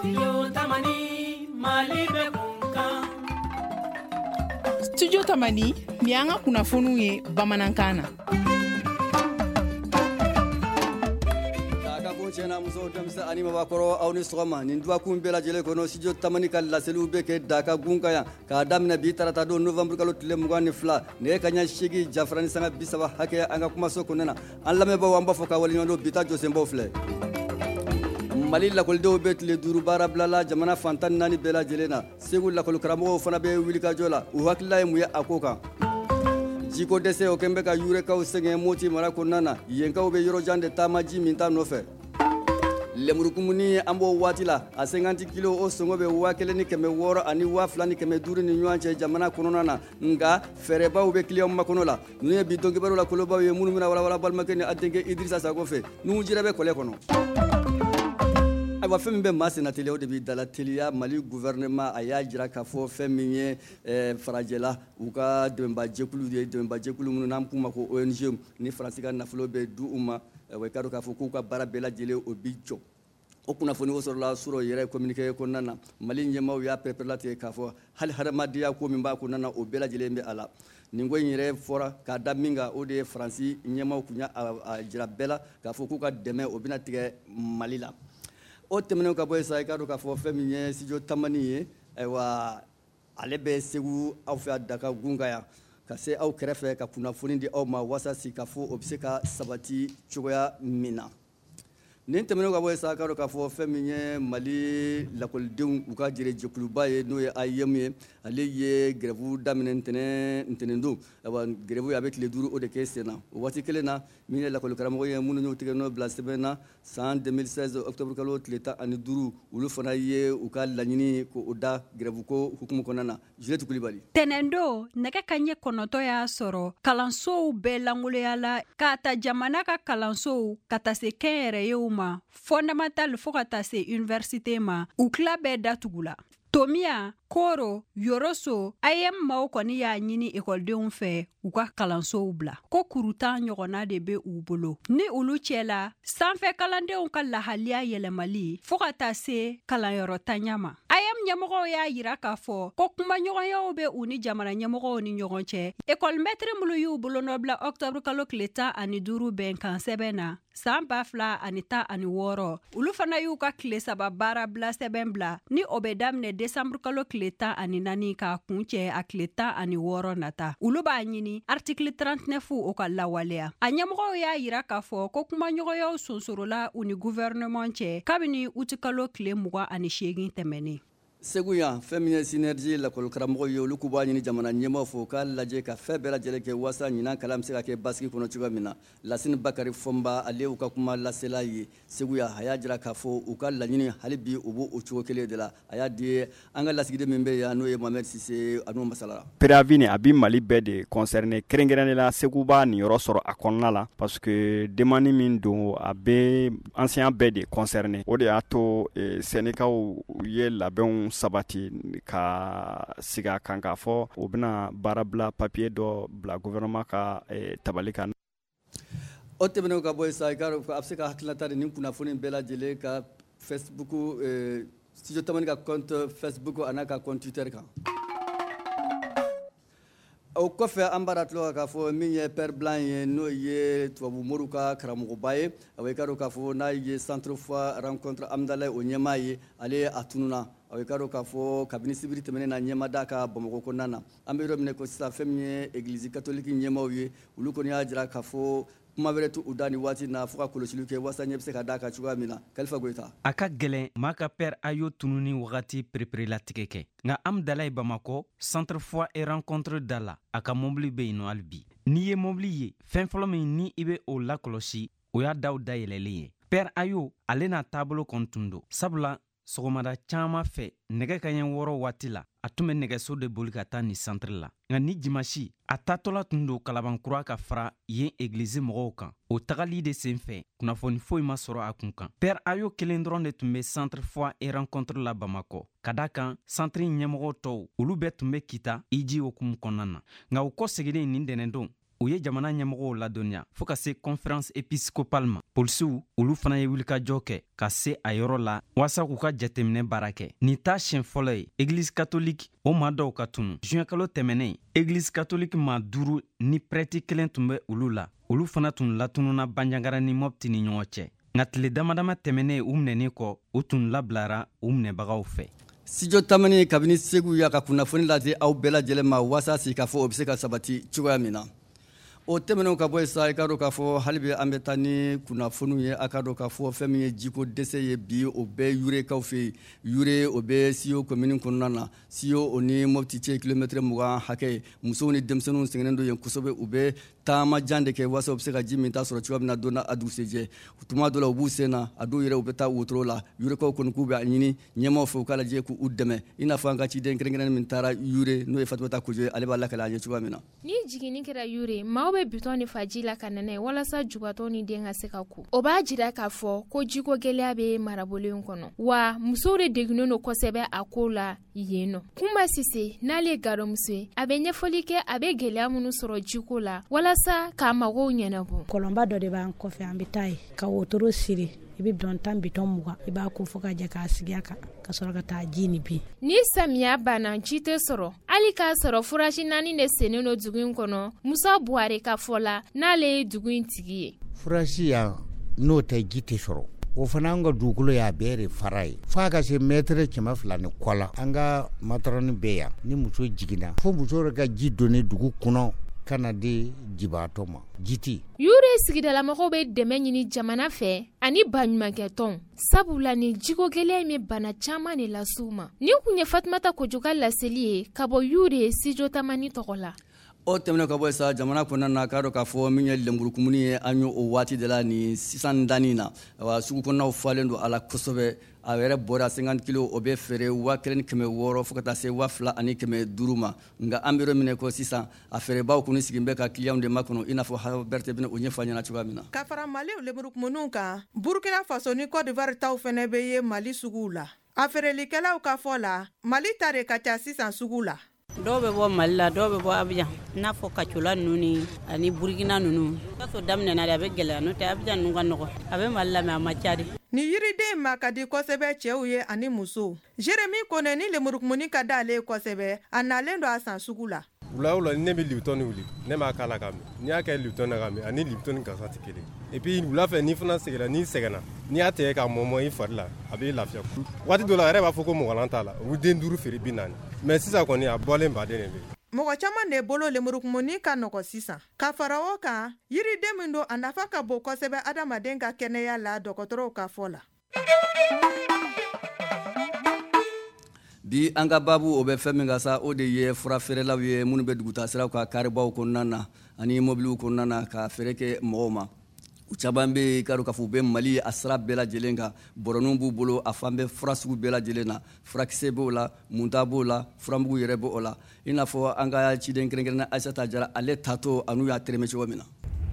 Studio Tamani ni an ka kunnafoniw ye bamanankan na. Cɛna muso denmisɛn ani mabakɔrɔ aw ni sɔgɔma nin duwakun bɛɛ lajɛlen kɔnɔ studio Tamani ka laseliw bɛ kɛ Daka gun kan yan k'a daminɛ bi tarata don novembre kalo tile 22 nɛgɛ kaɲɛ 8 jafara ni sanga 30 hakɛya an ka kumaso kɔnɔna na an lamɛnbaaw an b'a fɔ ka waleɲumandon bi ta jɔsenbaw filɛ. Mali lakɔlidenw bɛ tile 5 baara bilala jamana fantan 4 bɛɛ lajɛlen na Segu lakɔli karamɔgɔw fana bɛ wulikajɔ la u hakilila ye mun ye a ko kan. Jiko dɛsɛ o kɛn bɛ ka yurekaw sɛgɛn Moti mara kɔnɔna na yenkaw bɛ yɔrɔjan de taama ji min ta nɔfɛ. Lemurukumuni an b'o waati la a 50 kilo o sɔngɔ bɛ 1600 ani 2500 ni ɲɔgɔn cɛ jamana kɔnɔna na nka fɛɛrɛbaw bɛ client makɔnɔ la n'u ye bi dɔnkibaru la kolobaw ye minnu bɛna walawala balimakɛ ni a denkɛ Idrissa Sako fɛ n'u jira bɛ kɔlɛ kɔnɔ. Ayiwa fɛn min bɛ maa senna teliya o de bɛ dala teliya Mali gouvernement a y'a jira k'a fɔ fɛn min ye farajɛla u ka dɛmɛbajɛkulu ye dɛmɛbajɛkulu minnu n'an k'u ma ko ONG ni Faransi ka nafolo bɛ du u ma i ka dɔn k'a fɔ k'u ka baara bɛɛ lajɛlen o bi jɔ. O kunnafoni o sɔrɔla sɔrɔ yɛrɛ communiqué kɔnɔna na Mali ɲɛmaaw y'a pɛrɛn-pɛrɛn k'a fɔ hali hadamadenya ko min b'a kɔnɔna na o bɛɛ lajɛlen bɛ a la. Nin ko in yɛrɛ fɔra k'a da min kan o de ye Faransi ɲɛmaaw kun y'a jira bɛɛ la k'a fɔ k'u ka dɛmɛ o bɛna tigɛ Mali la. O tɛmɛnen ka bɔ yen sa i ka dɔn k'a fɔ fɛn min ye studio Tamani ye ayiwa ale bɛ Segu aw fɛ Daka gun kan yan ka se aw kɛrɛfɛ ka kunnafoni di aw ma walasa si k'a fɔ o bɛ se ka sabati cogoya min na. Nin tɛmɛnen ka bɔ yen sa i ka dɔn k'a fɔ fɛn min ye Mali lakɔlidenw u ka jɛkuluba ye n'o ye AIM ye ale ye grève daminɛ ntɛnɛn don ayiwa grève a bɛ tile 5 o de kɛ sen na o waati kelen na min ye lakɔli karamɔgɔ ye minnu y'u tigɛ nɔ bila sɛbɛn na san 2016 octobre kalo tile 15 olu fana ye u ka laɲini k'o da grève ko hukumu kɔnɔna na Juliette Kulibali. Tɛnɛn don nɛgɛ kaɲɛ 9 y'a sɔrɔ kalansow bɛɛ langoloyala k'a ta jamana ka kalansow ka taa se kɛnyɛrɛyew ma fondamental fo ka taa se université ma u tila bɛɛ datugula. Tomiya, Koro, Yoroso, AIM maaw kɔni y'a ɲini ekɔlidenw fɛ u ka kalansow bila. Ko kurutan ɲɔgɔnna de bɛ u bolo. Ni olu cɛla, sanfɛ kalandenw ka lahaliya yɛlɛmali fo ka taa se kalanyɔrɔtanya ma. AIM ɲɛmɔgɔw y'a yira k'a fɔ ko kumaɲɔgɔnyaw bɛ u ni jamana ɲɛmɔgɔw ni ɲɔgɔn cɛ. Ekɔlimɛtiri minnu y'u bolonɔbila octobre kalo tile 15 bɛnkan sɛbɛn na san 2016 olu fana y'u ka tile 3 baara bila sɛbɛn bila ni o bɛ daminɛ décembre kalo tile 14 k'a kun cɛ a tile 16 nata. Olu b'a ɲini article 39 o ka lawaleya. A ɲɛmɔgɔw y'a yira k'a fɔ ko kumaɲɔgɔnyaw sonsorola u ni gouvernement cɛ kabini uti kalo tile 28 tɛmɛnen. Segu yan fɛn min ye synergie lakɔli karamɔgɔ ye olu k'u b'a ɲini jamana ɲɛmaaw fɔ k'a lajɛ ka fɛn bɛɛ lajɛlen kɛ walasa ɲinan kalan bɛ se ka kɛ basigi kɔnɔ cogoya min na. Lasini Bakari Fɔnba ale y'u ka kuma lasela ye Segu yan a y'a jira k'a fɔ u ka laɲini hali bi u b'o cogo kelen de la a y'a di an ka lasigiden min bɛ yan n'o ye Mohamed Sise a n'o masalara. Préavis a bi Mali bɛɛ de concerné kɛrɛnkɛrɛnnen la Segu b'a nin yɔrɔ sɔrɔ a kɔnɔna la parce que demande min don a bɛ ancien bɛɛ de concerné o de y'a to sɛnɛkaw ye labɛnw sabati ka siga kan k'a fɔ o bɛna baara bila papier dɔ bila gouvernement ka tabali kan. O tɛmɛnen ka bɔ yen sa i ka a bɛ se ka hakilinata de nin kunnafoni bɛɛ lajɛlen ka Facebook studio Tamani ka compte Facebook a n'a ka compte Twitter kan. O kɔfɛ an b'a datulo k'a fɔ min ye Père Blanc ye n'o ye tubabu moriw ka karamɔgɔba ye a i ka dɔn k'a fɔ n'a ye centre foi rencontre Amdalaye o ɲɛmaa ye ale a tununa a i ka dɔn k'a fɔ kabini sibiri tɛmɛnen na ɲɛmaa da ka Bamakɔ kɔnɔna na an bɛ yɔrɔ min ko sisan fɛn min ye église catholique ɲɛmaaw ye olu kɔni y'a jira k'a fɔ kuma wɛrɛ t'u da ni waati na fo ka kɔlɔsiliw kɛ walasa ɲɛ bɛ se ka d'a kan cogoya min na Kalifa Goyita. A ka gɛlɛn maa ka Père Ayo tununi wagati pereperelatigɛ kɛ nka Amdalaye Bamakɔ centre foi et rencontre da la a ka mobili bɛ yen nɔ hali bi. N'i ye mobili ye fɛn fɔlɔ min ni i bɛ o lakɔlɔsi o y'a daw dayɛlɛlen ye. Père Ayo ale n'a taabolo kɔni tun don sabula sɔgɔmada caman fɛ nɛgɛ kaɲɛ 6 waati la a tun bɛ nɛgɛso de boli ka taa ni centre la nka ni dimanche a taatɔla tun don kalabankura ka fara yen église mɔgɔw kan o tagali de sen fɛ kunnafoni foyi ma sɔrɔ a kun kan. Père Ayo kelen dɔrɔn de tun bɛ centre foi et rencontre la Bamakɔ ka da kan centre ɲɛmɔgɔ tɔw olu bɛɛ tun bɛ kita iji okumu kɔnɔna na nka u kɔ seginnen nin dɛnɛndon u ye jamana ɲɛmɔgɔw ladɔnniya fɔɔ ka se conférence épiscopale ma polisiw olu fana ye wulikajɔ kɛ ka se a yɔrɔ la waasa k'u ka jateminɛ baara kɛ nin t'a siɲɛ fɔlɔ ye église catholique o maa dɔw ka tunu juin kalo tɛmɛnen église catholique maa 5 ni prɛti 1 tun bɛ olu la olu fana tun latununa banjagara ni mɔpti ni ɲɔgɔn cɛ nka tile damadama tɛmɛnen u minɛnin kɔ u tun labilara u minɛbagaw fɛ studio tamani kabini segu y'a ka kunnafoni lase aw bɛɛ lajɛlen ma waasa si k'a fɔ o bɛ se ka sabati cogoya min na o tɛmɛnenw ka bɔ yen sa i ka dɔn k'a fɔ hali bi an bɛ taa ni kunnafoniw ye a ka dɔn k'a fɔ fɛn min ye jiko dɛsɛ ye bi o bɛɛ yurekaw fɛ yen yure o bɛ siyo komini kɔnɔna na siyo o ni mɔpti cɛ kilomɛtɛrɛ 20 hakɛ ye musow ni denmisɛnninw sɛgɛnnen don yen kosɛbɛ u bɛ taama jan de kɛ waasa u bɛ se ka ji min ta sɔrɔ cogoya min na don n'a a dugusɛjɛ tuma dɔ la u b'u sen na a dɔw yɛrɛ u bɛ taa wotoro la yurekaw kɔni k'u bɛ a ɲini ɲɛmaw fɛ u k'a lajɛ k'u dɛmɛ i n'a fɔ an ka ciden kɛrɛnkɛrɛnnen min taara yure n'o ye fatumata kojo ye ale b'a lakale an ye cogoya min na ni jiginni kɛra yure maaw bɛ bitɔn ni faji la ka nɛnɛ walasa jubatɔ ni den ka se ka ku o b'a jira k'a fɔ ko jiko gɛlɛya bɛ marabolen kɔnɔ wa musow de degunnen don kosɛbɛ a ko la yen nɔ kunba sise n'ale ye gadɔmuso ye a bɛ ɲɛfɔli kɛ a bɛ gɛlɛya minnu sɔrɔ jiko la walasa k'a magow ɲɛnabɔ kɔlɔnba dɔ de b'an kɔfɛ an bɛ taa ye ka wotoro siri i bɛ bitɔn 20 i b'a ko fɔ ka jɛ k'a sigi a kan ka sɔrɔ ka taa ji ni bin ni samiya banna ji tɛ sɔrɔ hali k'a sɔrɔ furaji 4 de sennen don dugu in kɔnɔ musa buhari ka fɔ la n'ale ye dugu in tigi ye furaji yan n'o tɛ ji tɛ sɔrɔ o fana an ka dugukolo y'a bɛɛ de fara ye f'a ka se mɛtɛrɛ 200 ni kɔ la an ka matarɔni bɛ yan ni muso jiginna fo muso yɛrɛ ka ji donni dugu kɔnɔ kana di jibaatɔ ma jiti yure sigidalamɔgɔw bɛ dɛmɛ ɲini jamana fɛ ani baɲumankɛ tɔn sabula ni jiko gɛlɛya min bana caman de las'u ma ni kun ye fatumata kojo ka laseli ye ka bɔ yure studio tamani tɔgɔ la o tɛmɛnen ka bɔ sa jamana kɔnɔna na k'a dɔn k'a fɔ min ye lenburukumuni ye an y'o waati de la ni sisan danni na wa sugu kɔnɔnaw falen don a la kosɛbɛ a yɛrɛ bɔra 50 kilo o bɛ feere 1,600 fo ka taa se 2,500 ma nka an bɛ yɔrɔ min ko sisan a feerebaw kɔni sigilen bɛ ka clients de makɔnɔ i n'a fɔ Haberte bɛna o ɲɛfɔ ɲɛna cogoya min na ka fara mali lenburukumuninw kan burkina faso ni Côte d'Ivoire taw fɛnɛ bɛ ye mali suguw la a feerelikɛlaw ka fɔ la mali ta de ka ca sisan sugu la dɔw bɛ bɔ mali la dɔw bɛ bɔ abijan n'a fɔ kacola ninnu ani burukina ninnu ka so daminɛna de a bɛ gɛlɛya n'o tɛ abijan ninnu ka nɔgɔ a bɛ mali la mɛ a ma ca de ni yiriden ma ka di kosɛbɛ cɛw ye ani musow Jeremy Kone ni lemurukumuni ka d'ale ye kosɛbɛ a nalen don a san sugu la wula o la ni ne bɛ libitɔni wuli ne b'a k'a la ka min n'i y'a kɛ libitɔni na ka min ani libitɔni gansan tɛ kelen et puis wula fɛ n'i fana seginna n'i sɛgɛnna n'i y'a tigɛ k'a mɔmɔ i fari la a b'i lafiya waati dɔ la a yɛrɛ b'a fɔ ko mɔgɔlan t'a la u bɛ den 5 feere 40 mais sisan kɔni a bɔlen baden de bɛ mɔgɔ caman de bolo lemurukumuni ka nɔgɔ sisan ka fara o kan yiriden min don a nafa ka bon kosɛbɛ adamaden ka kɛnɛya la dɔgɔtɔrɔw ka fɔ la bi an ka babu o bɛ fɛn min ka sa o de ye fura feerelaw ye minnu bɛ dugutasiraw ka karibaw kɔnɔna na ani mobiliw kɔnɔna na ka feere kɛ mɔgɔw ma u caman bɛ k'a dɔn k'a fɔ u bɛ mali a sira bɛɛ lajɛlen kan bɔrɔninw b'u bolo a fan bɛ fura sugu bɛɛ lajɛlen na furakisɛ b'o la munta b'o la furamugu yɛrɛ b'o la i n'a fɔ an ka ciden kɛrɛnkɛrɛnnen Aissata Jara ale tato an'u y'a tereme cogo min na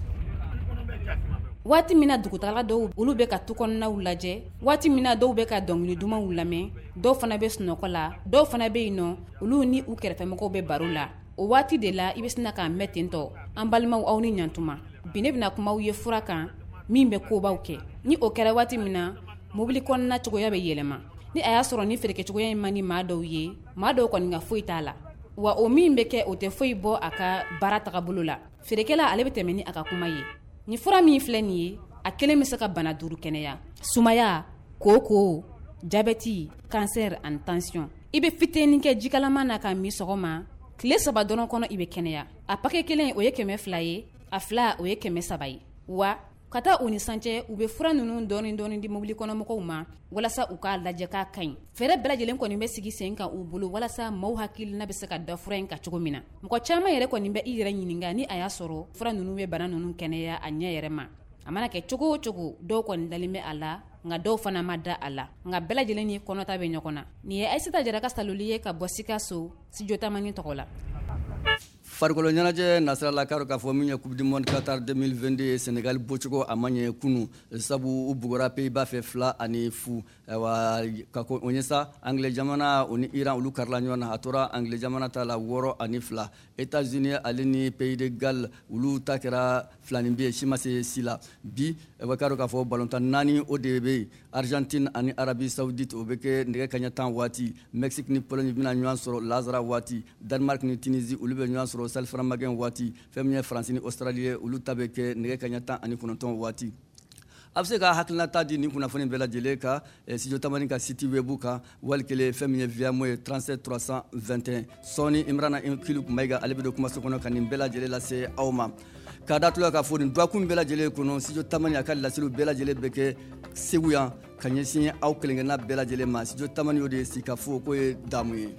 waati mina dugutagala dɔw olu bɛ ka tukɔnɔnaw lajɛ waati mina dɔw bɛ ka dɔnkili dumanw lamɛn dɔw fana bɛ sunɔgɔ la dɔw fana bɛ yen nɔ olu ni u kɛrɛfɛmɔgɔw bɛ baro la o waati de la i bɛ sina k'a mɛn tentɔ an balimaw aw ni ɲantuma bi ne bɛna kumaw ye fura kan min bɛ kobaw kɛ ni o kɛra waati min na mobili kɔnɔna cogoya bɛ yɛlɛma ni a y'a sɔrɔ ni feerekɛcogoya in man di maa dɔw ye maa dɔw kɔni ka foyi t'a la wa o min bɛ kɛ o tɛ foyi bɔ a ka baara tagabolo la feerekɛla ale bɛ tɛmɛ ni a ka kuma ye ni fura min filɛ nin ye a kelen bɛ se ka bana 5 kɛnɛya sumaya koko jabɛti cancer ani tension i bɛ fitinin kɛ jikalaman na ka min sɔgɔma tile 3 dɔrɔn kɔnɔ i bɛ kɛnɛya a paquet kelen o ye 200 ye a fila o ye 300 ye wa ka taa o ni sancɛ u bɛ fura ninnu dɔɔni di mobili kɔnɔmɔgɔw ma walasa u k'a lajɛ k'a ka ɲi fɛɛrɛ bɛɛ lajɛlen kɔni bɛ sigi sen kan u bolo walasa maaw hakilina bɛ se ka da fura in kan cogo min na mɔgɔ caman yɛrɛ kɔni bɛ i yɛrɛ ɲininka ni a y'a sɔrɔ fura ninnu bɛ bana ninnu kɛnɛya a ɲɛ yɛrɛ ma a mana kɛ cogo o cogo dɔw kɔni dalen bɛ a la nka dɔw fana ma da a la nka bɛɛ lajɛlen ni kɔnɔta bɛ ɲɔgɔn na nin ye Aissata Jara ka saloli ye ka bɔ Sikaso studio Tamani tɔgɔ la farikolo ɲɛnajɛ nasirala karo k'a fɔ min ye coupe du monde Qatar 2022 Sénégal bɔcogo a ma ɲɛ kunu sabu u bugɔra Pays-Bas fɛ 2-0 ka ko o ɲɛ sa Anglais jamana o ni Iran olu karila ɲɔgɔn na a tora Anglais jamana ta la 6-2 États-Unis ale ni Pays de Galles olu ta kɛra 2-2 si ma se si la bi karo k'a fɔ ballon tan 4 o de bɛ Argentine ani Arabie Saoudite o bɛ kɛ nɛgɛ kaɲɛ 10 waati Mexique ni Pologne bɛna ɲɔgɔn sɔrɔ Lazara waati Danemark ni Tunisie olu bɛ ɲɔgɔn sɔrɔ Salframagin waati fɛn min ye France ni Australie olu ta bɛ kɛ nɛgɛ kaɲɛ 19 waati a bɛ se ka hakilinata di nin kunnafoni bɛɛ lajɛlen ka studio tamani ka site web kan walikele fɛn min ye VMO ye 37 321 sɔɔni Imrana Kilu Mayiga ale bɛ don kumaso kɔnɔ ka nin bɛɛ lajɛlen lase aw ma k'a da tulo k'a fɔ nin duwakun bɛɛ lajɛlen kɔnɔ studio tamani a ka laseliw bɛɛ lajɛlen bɛ kɛ Segu yan ka ɲɛsin aw kelenkelenna bɛɛ lajɛlen ma studio tamani o de ye Sikafo k'o ye damu ye.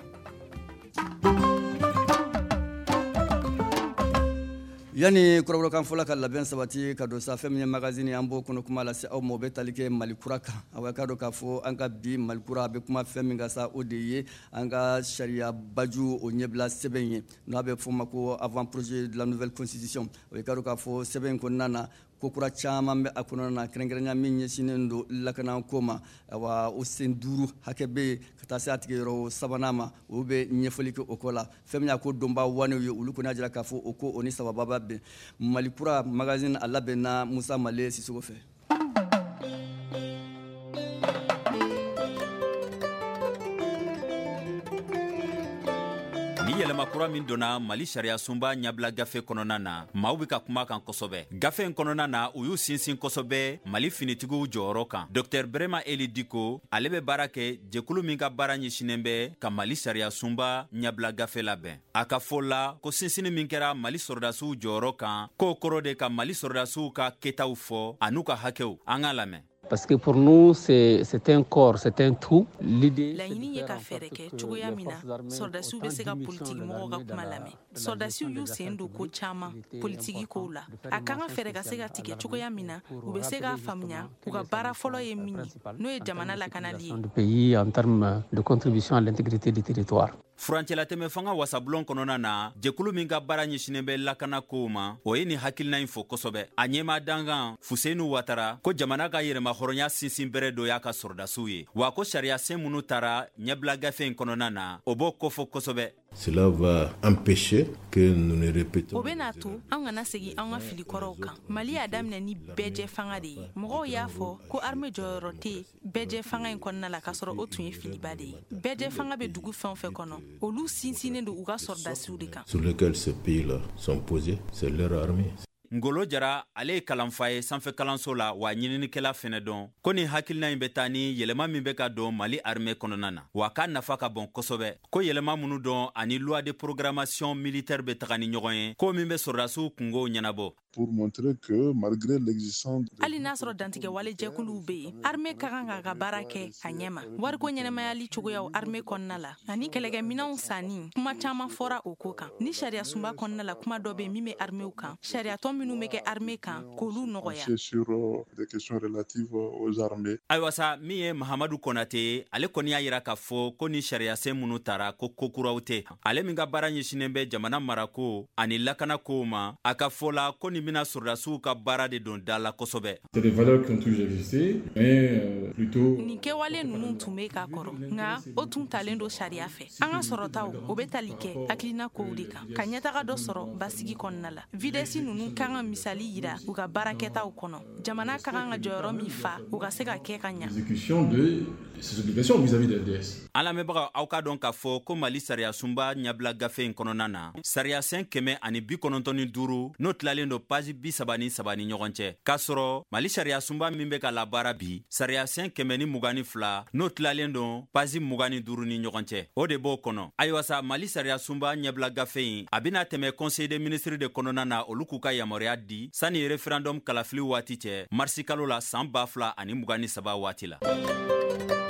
Yani kɔrɔbɔrɔkan fɔla ka labɛn sabati ka don sa fɛn min ye magazine an b'o kɔnɔ kuma lase aw ma o bɛ tali kɛ Malikura kan aw ka dɔn k'a fɔ an ka bi Malikura a bɛ kuma fɛn min ka sa o de ye an ka sariya baju o ɲɛbila sɛbɛn ye n'a bɛ fɔ ma ko avant projet de la nouvelle constitution o ka dɔn k'a fɔ sɛbɛn in kɔnɔna na ko kura caman bɛ a kɔnɔna na kɛrɛnkɛrɛnya min ɲɛsinnen don lakanako ma awa o sen 5 hakɛ bɛ yen ka taa se a tigɛyɔrɔ 3nan ma o bɛ ɲɛfɔli kɛ o ko la fɛn min y'a ko donba wanew ye olu kɔni y'a jira k'a fɔ o ko o ni sababa bɛn Malikura magazine a labɛnna Musa Male Sisoko fɛ. Ni yɛlɛma kura min donna Mali sariya sunba ɲabila gafe kɔnɔna na maaw bɛ ka kuma kan kosɛbɛ gafe in kɔnɔna na u y'u sinsin kosɛbɛ Mali finitigiw jɔyɔrɔ kan Dr Brema Eli Diko ale bɛ baara kɛ jɛkulu min ka baara ɲɛsinen bɛ ka Mali sariya sunba ɲabila gafe labɛn a ka fɔ la ko sinsini min kɛra Mali sɔrɔdasiw jɔyɔrɔ kan k'o kɔrɔ de ka Mali sɔrɔdasiw ka kɛtaw fɔ a n'u ka hakɛw an ka lamɛn. Parce que pour nous, c'est un corps, c'est un tout. L'idée, laɲini ye ka fɛɛrɛ kɛ cogoya min na sɔrdasiw bɛ se ka politiki mɔgɔw ka kuma lamɛn sɔrdasiw y'u sen don ko caman politiki kow la a kan ka fɛɛrɛ ka se ka tigɛ cogoya min na u bɛ se k'a faamuya u ka baara fɔlɔ ye min ye n'o ye jamana lakanali ye. Du pays en termes de contribution à l'intégrité du territoire. Furancɛlatɛmɛ fanga wasabulon kɔnɔna na jɛkulu min ka baara ɲɛsinen bɛ lakana kow ma o ye nin hakilina in fɔ kosɛbɛ a ɲɛma dangan Fuseni Watara ko jamana ka yɛrɛma hɔrɔnya sinsin bɛrɛ dɔ y'a ka sɔrɔdasiw ye wa ko sariya sen minnu taara ɲɛbila gafe in kɔnɔna na o b'o kɔfɔ kosɛbɛ. Cela va empêcher que nous ne répétons. O bena to an kana segi an ka fili kɔrɔw kan Mali y'a daminɛ ni bɛɛjɛ fanga de ye mɔgɔw y'a fɔ ko armée jɔyɔrɔ tɛ bɛɛjɛ fanga in kɔnɔna la k'a sɔrɔ o tun ye filiba de ye bɛɛjɛ fanga bɛ dugu fɛn o fɛn kɔnɔ olu sinsinnen don u ka sɔrɔdasiw de kan. Sur lesquels ces pays-là sont posés, c'est leur armée. Ngolo Jara ale ye kalanfa ye sanfɛ kalanso la wa ɲininikɛla fɛnɛ dɔn ko nin hakilina in bɛ taa ni yɛlɛma min bɛ ka don Mali armée kɔnɔna na wa k'a nafa ka bon kosɛbɛ ko yɛlɛma minnu dɔn ani loi de programmation militaire bɛ taga ni ɲɔgɔn ye ko min bɛ sɔrɔdasiw kungow ɲɛnabɔ. Pour montrer que malgré l'existence hali n'a sɔrɔ dantigɛ wale jɛkuluw bɛ yen armée ka kan k'a ka baara kɛ a ɲɛma wariko ɲɛnɛmayali cogoyaw armée kɔnɔna la ani kɛlɛkɛminɛnw sanni kuma caman fɔra o ko kan ni sariya sunba kɔnɔna la kuma dɔ bɛ min bɛ armée kan sariya tɔ minnu bɛ kɛ armée kan k'olu nɔgɔya. sur des questions relatives aux armées. Ayiwa sa min ye Mahamadu Konate ale kɔni y'a yira k'a fɔ ko ni sariya sen minnu taara ko kokuraw tɛ ale min ka baara ɲɛsinen bɛ jamana marako ani lakana kow ma a ka fɔ la ko nin bɛna sɔrɔdasiw ka baara de don da la kosɛbɛ. C'est des valeurs qui ont toujours existé mais plutôt nin kɛwale ninnu tun bɛ k'a kɔrɔ nka o tun talen don sariya fɛ an ka sɔrɔtaw o bɛ tali kɛ hakilina kow de kan ka ɲɛtaga dɔ sɔrɔ basigi kɔnɔna la videsi ninnu kan ka misali yira u ka baarakɛtaw kɔnɔ jamana ka kan ka jɔyɔrɔ min fa u ka se ka kɛ ka ɲa. Exécution de ses obligations vis-à-vis des DS. An lamɛnbagaw aw ka dɔn k'a fɔ ko Mali sariya sunba ɲabila gafe in kɔnɔna na sariya sen 195 n'o tilalen don page 33 ni ɲɔgɔn cɛ k'a sɔrɔ Mali sariya sunba min bɛ ka labaara bi sariya sen 122 n'o tilalen don page 25 ni ɲɔgɔn cɛ o de b'o kɔnɔ ayiwa sa Mali sariya sunba ɲabila gafe in a bɛna tɛmɛ conseil des ministres de kɔnɔna na olu k'u ka yamaruya di sani référendum kalafili waati cɛ marisi kalo la san 2023 waati la.